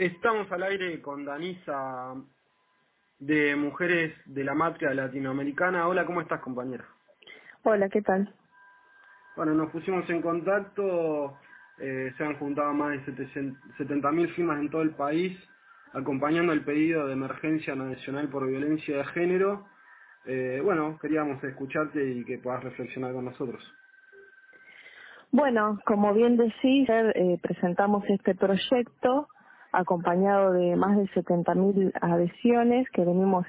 Estamos al aire con Danisa de Mujeres de la Matria Latinoamericana. Hola, ¿cómo estás, compañera? Hola, ¿qué tal? Bueno, nos pusimos en contacto, se han juntado más de 70.000 firmas en todo el país, acompañando el pedido de emergencia nacional por violencia de género. Bueno, queríamos escucharte y que puedas reflexionar con nosotros. Bueno, como bien decís, presentamos este proyecto acompañado de más de 70.000 adhesiones que venimos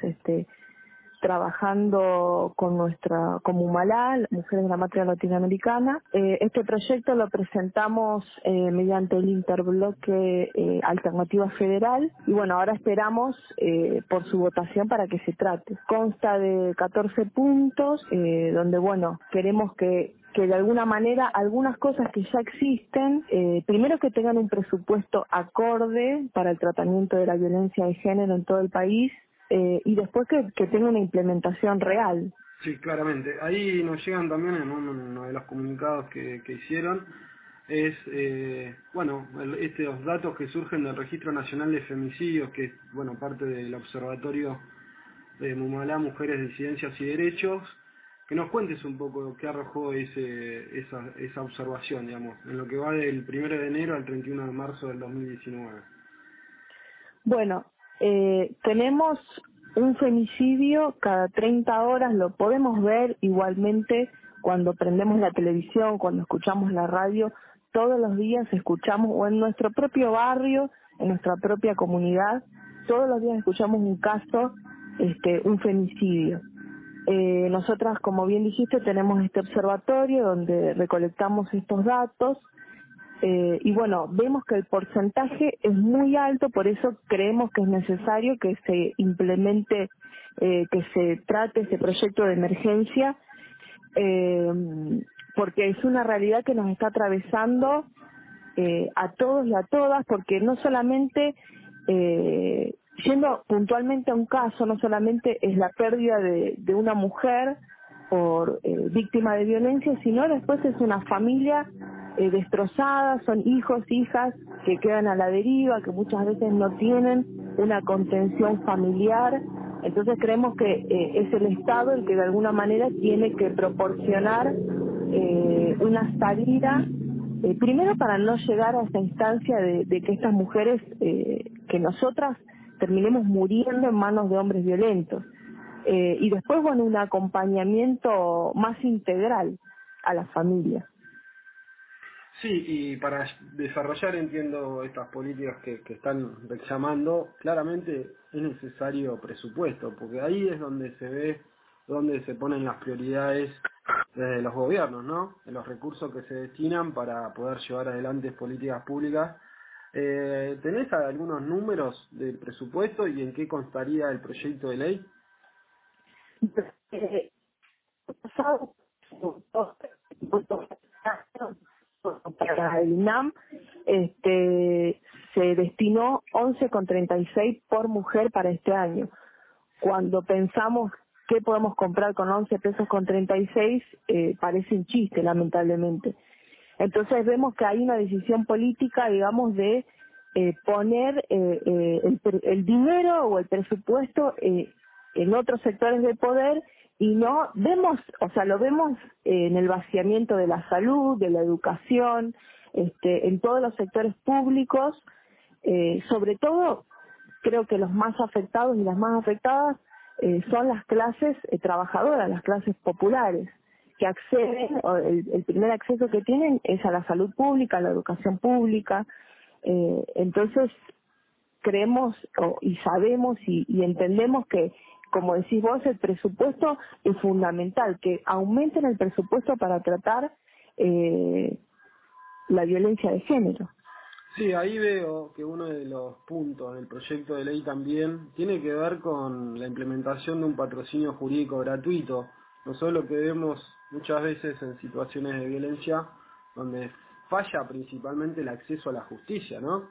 trabajando con nuestra Comumalá, Mujeres de la Matria Latinoamericana. Este proyecto lo presentamos mediante el interbloque Alternativa Federal y bueno, ahora esperamos por su votación para que se trate. Consta de 14 puntos donde bueno, queremos que de alguna manera algunas cosas que ya existen, primero que tengan un presupuesto acorde para el tratamiento de la violencia de género en todo el país, y después que tenga una implementación real. Sí, claramente. Ahí nos llegan también en uno de los comunicados que hicieron, es, bueno, estos datos que surgen del Registro Nacional de Femicidios, que es, bueno, parte del Observatorio de Mumalá, Mujeres, Disidencias y Derechos, que nos cuentes un poco qué arrojó esa observación, digamos, en lo que va del 1 de enero al 31 de marzo del 2019. Bueno, tenemos un femicidio cada 30 horas, lo podemos ver igualmente cuando prendemos la televisión, cuando escuchamos la radio, todos los días escuchamos, o en nuestro propio barrio, en nuestra propia comunidad, todos los días escuchamos un caso, un femicidio. Nosotras, como bien dijiste, tenemos este observatorio donde recolectamos estos datos. Y bueno, vemos que el porcentaje es muy alto, por eso creemos que es necesario que se implemente, que se trate ese proyecto de emergencia, eh, porque es una realidad que nos está atravesando a todos y a todas, porque no solamente, yendo puntualmente a un caso, no solamente es la pérdida de una mujer por víctima de violencia, sino después es una familia destrozada, son hijos, hijas que quedan a la deriva, que muchas veces no tienen una contención familiar. Entonces creemos que es el Estado el que de alguna manera tiene que proporcionar una salida, primero para no llegar a esa instancia de que estas mujeres, que nosotras terminemos muriendo en manos de hombres violentos. Y después, bueno, un acompañamiento más integral a la familia. Sí, y para desarrollar, entiendo, estas políticas que están reclamando, claramente es necesario presupuesto, porque ahí es donde se ve, donde se ponen las prioridades desde los gobiernos, ¿no? En los recursos que se destinan para poder llevar adelante políticas públicas. ¿Tenés algunos números del presupuesto y en qué constaría el proyecto de ley? Eh, pasado, para el INAM se destinó 11,36 por mujer para este año. Cuando pensamos qué podemos comprar con 11 pesos con 36, parece un chiste, lamentablemente. Entonces vemos que hay una decisión política, digamos, de poner el dinero o el presupuesto en otros sectores de poder, y no vemos, o sea, lo vemos en el vaciamiento de la salud, de la educación, en todos los sectores públicos, sobre todo creo que los más afectados y las más afectadas son las clases trabajadoras, las clases populares, que acceden, o el primer acceso que tienen es a la salud pública, a la educación pública. Entonces creemos y sabemos y entendemos que, como decís vos, el presupuesto es fundamental, que aumenten el presupuesto para tratar la violencia de género. Sí, ahí veo que uno de los puntos del proyecto de ley también tiene que ver con la implementación de un patrocinio jurídico gratuito. Nosotros lo que vemos muchas veces en situaciones de violencia donde falla principalmente el acceso a la justicia, ¿no?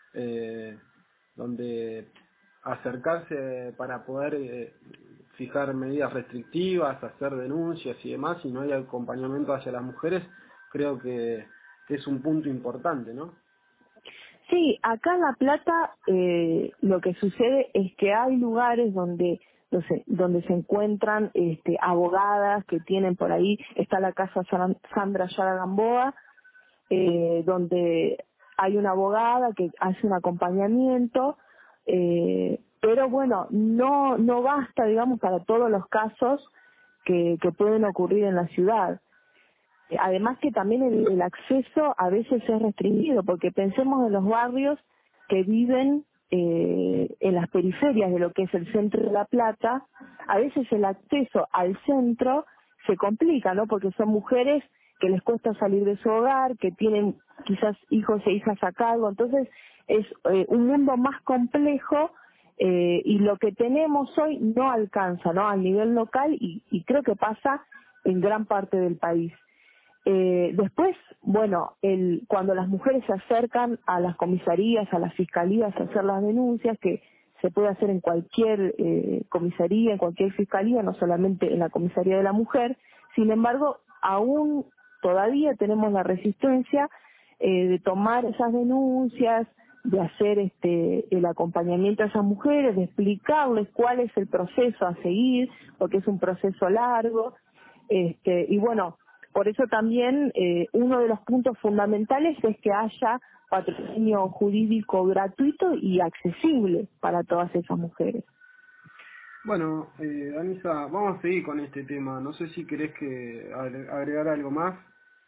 Donde acercarse para poder fijar medidas restrictivas, hacer denuncias y demás, y no hay acompañamiento hacia las mujeres, creo que es un punto importante, ¿no? Sí, acá en La Plata lo que sucede es que hay lugares donde donde se encuentran abogadas que tienen por ahí, está la casa Sandra Yara Gamboa, donde hay una abogada que hace un acompañamiento, pero bueno, no basta, digamos, para todos los casos que pueden ocurrir en la ciudad. Además que también el acceso a veces es restringido, porque pensemos en los barrios que viven en las periferias de lo que es el centro de La Plata, a veces el acceso al centro se complica, ¿no? Porque son mujeres que les cuesta salir de su hogar, que tienen quizás hijos e hijas a cargo, entonces es un mundo más complejo y lo que tenemos hoy no alcanza, ¿no? A nivel local y creo que pasa en gran parte del país. Después, bueno, cuando las mujeres se acercan a las comisarías, a las fiscalías a hacer las denuncias, que se puede hacer en cualquier comisaría, en cualquier fiscalía, no solamente en la comisaría de la mujer, sin embargo, aún todavía tenemos la resistencia de tomar esas denuncias, de hacer el acompañamiento a esas mujeres, de explicarles cuál es el proceso a seguir, porque es un proceso largo, y bueno, por eso también uno de los puntos fundamentales es que haya patrocinio jurídico gratuito y accesible para todas esas mujeres. Bueno, Anisa, vamos a seguir con este tema. No sé si querés que agregar algo más.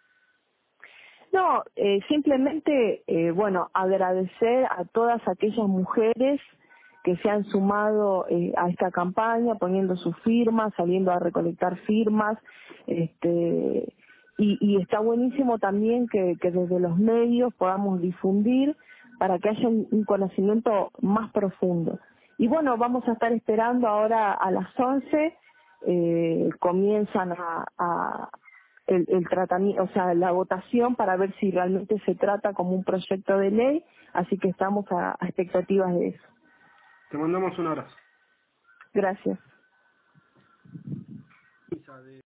No, simplemente, bueno, agradecer a todas aquellas mujeres que se han sumado a esta campaña, poniendo sus firmas, saliendo a recolectar firmas, y está buenísimo también que desde los medios podamos difundir para que haya un conocimiento más profundo. Y bueno, vamos a estar esperando ahora a las 11, comienzan el tratamiento, o sea, la votación para ver si realmente se trata como un proyecto de ley, así que estamos a expectativas de eso. Te mandamos un abrazo. Gracias. Anisa,